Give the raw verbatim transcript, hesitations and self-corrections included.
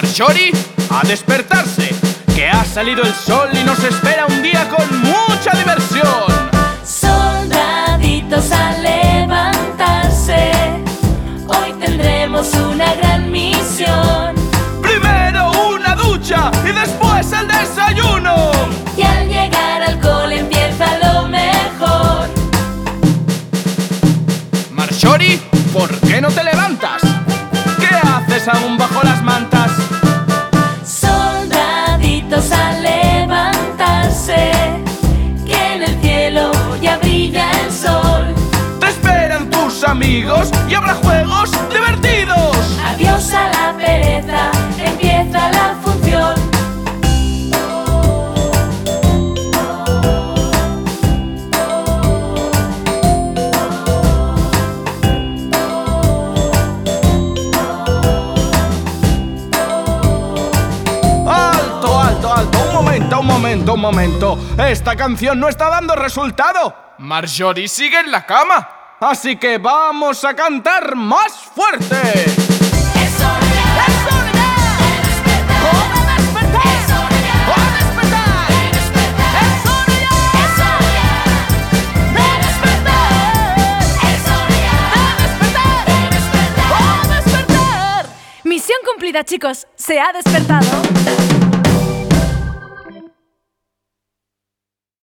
Marjorie, a despertarse, que ha salido el sol y nos espera un día con mucha diversión. Soldaditos a levantarse, hoy tendremos una gran misión. Primero una ducha y después el desayuno. Y al llegar al cole empieza lo mejor. Marjorie, ¿por qué no te levantas? ¿Qué haces aún bajo las mantas? Soldaditos a levantarse, que en el cielo ya brilla el sol. Te esperan tus amigos y habrá juegos divertidos. Adiós a la pereza, empieza la función. Un momento, un momento. Esta canción no está dando resultado. Marjorie sigue en la cama. Así que vamos a cantar más fuerte. ¡Es hora ya! ¡Es hora ya! ¡De despertar! ¡Hora de despertar! ¡Es hora ya! ¡Hora de despertar! ¡De despertar! ¡Es hora ya! ¡Es hora ya! ¡De despertar! ¡Es hora ya! ¡De despertar! ¡De despertar! ¡Hora de despertar! Misión cumplida, chicos. Se ha despertado.